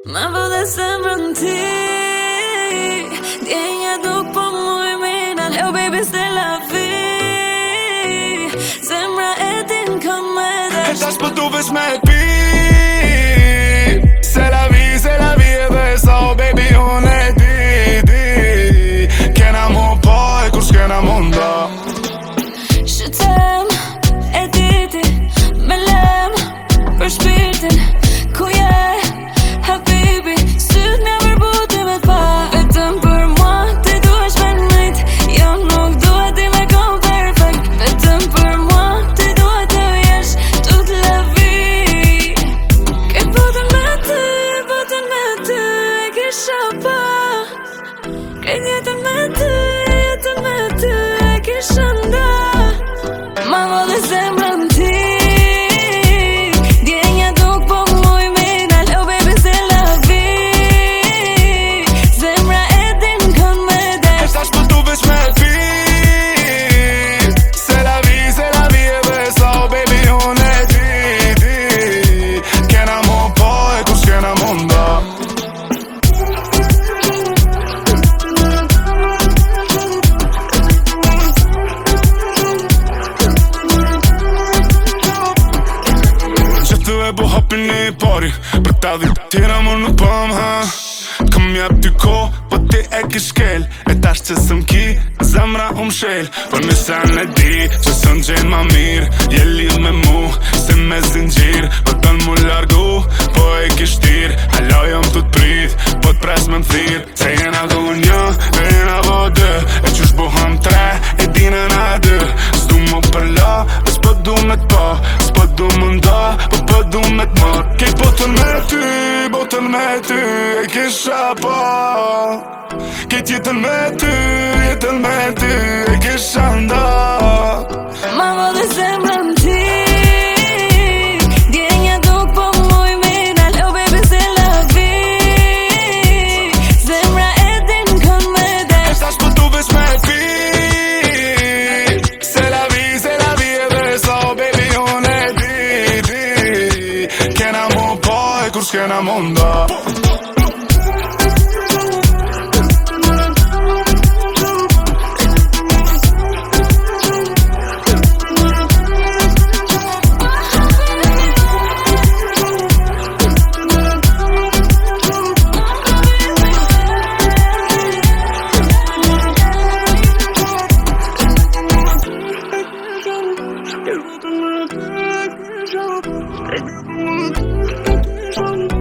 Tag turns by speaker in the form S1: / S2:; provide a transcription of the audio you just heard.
S1: Ma vode sembrën ti Djenja duk po muj minal Oh baby c'est la vie Zemra e din kom me
S2: E
S1: desh
S2: tash po du vesh me pi C'est la vie edhe sa oh baby unë e di Kena mu po e kur s'kena munda
S1: Shëtem e diti Me lem për shpirtin Ku je habibi Syt mja përbuti me t'pa Vetëm për mua ti duesh me nëjt Jo nuk duhet ti me kom perfect Vetëm për mua ti duhet të jesh Tut la vi Këtë botën me ty e kisha pa Këtë jetën me ty e kisha nda Ma vode zemrën ti Djenja duk po muj minal Oh baby c'est la vie Zemra e din kom me
S2: E
S1: desh
S2: tash po du vesh me pi C'est la vie edhe sa oh baby unë e di Kena mu po e kur s'kena munda Po hapin e pari Për ta dhit tjera më nuk pëm ha Kom jep ty ko Po ti e ki shkel E tash që sëm ki Zemra shel Po nëse në di Që sën gjenë ma mirë Je lidh me mu Se me zingjir Po të mu largu Po e ki shtir Halo jom të t'prit Po t'pres me m'thir Se jena du një E jena vo dë E qysh buham tre E dine na dë S'du mu përla E s'po du me t'pa S'po du më nda Po du me t'mar Kej botën me ty E kisha pa Kej jetën me ty E kisha nda
S1: Ma vode zemrën ti Djenja duk po muj minal Oh baby c'est la vie Zemra e din kom me desh
S2: E tash po du vesh me pi C'est la vie edhe sa oh baby unë e di Kena mu po e kur s'kena munda
S3: Thank you.